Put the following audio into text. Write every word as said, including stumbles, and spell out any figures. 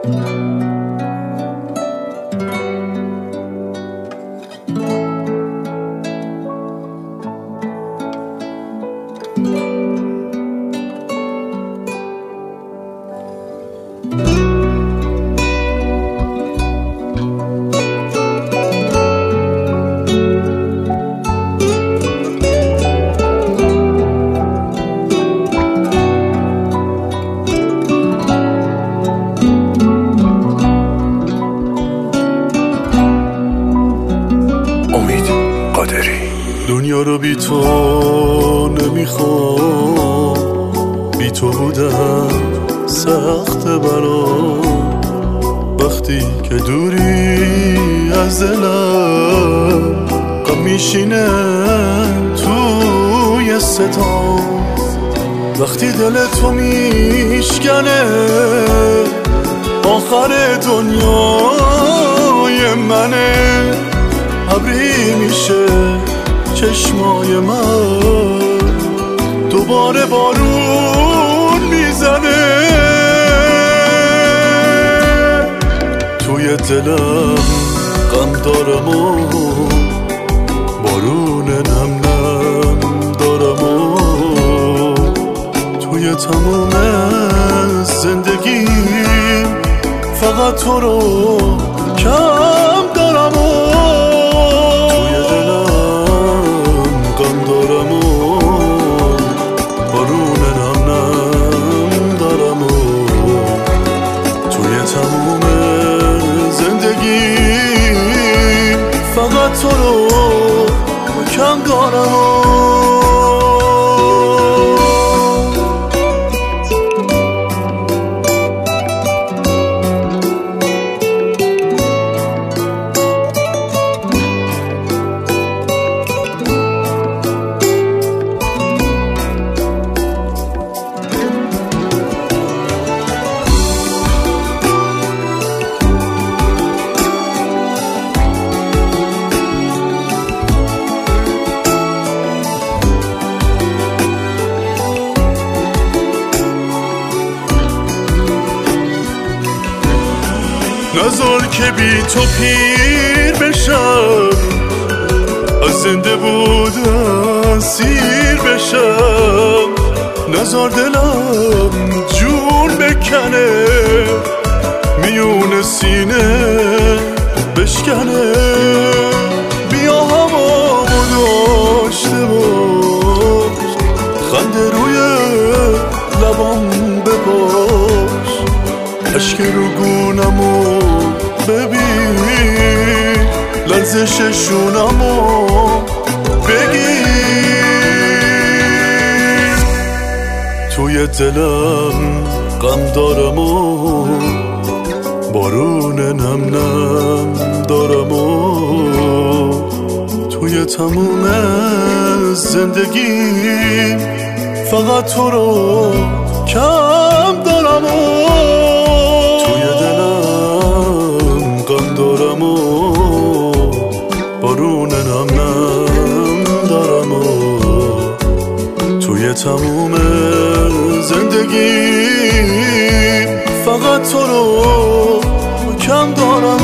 دنیا رو بی تو نمیخوام، بی تو بودم سخت برام. وقتی که دوری از دلم، غم میشینه توی ستام. وقتی دل تو میشکنه آخر دنیای منه. ابری میشه چشمای من، دوباره بارون میزنه. توی دلم غم دارم و بارون نم نم دارم و توی تموم زندگی فقط تو رو کم دارم و توی دلم غم دارم و بارون نم نم دارم و توی تموم زندگی فقط تو رو کم دارم و نذار که بی تو پیر بشم، از زنده بودن سیر بشم. نذار دلم جون بکنه، میون سینه بشکنه. بیا همامو داشته باش، خنده روی لبام بپاش. اشک رو گونمو ببین، لرزش شونمو بگیر. توی دلم غم دارم و بارون نم نم دارم و توی تموم زندگی فقط تو رو کم دارم و توی دلم غم دارم و بارون نم نم دارم و توی تموم زندگی فقط تو رو کم دارم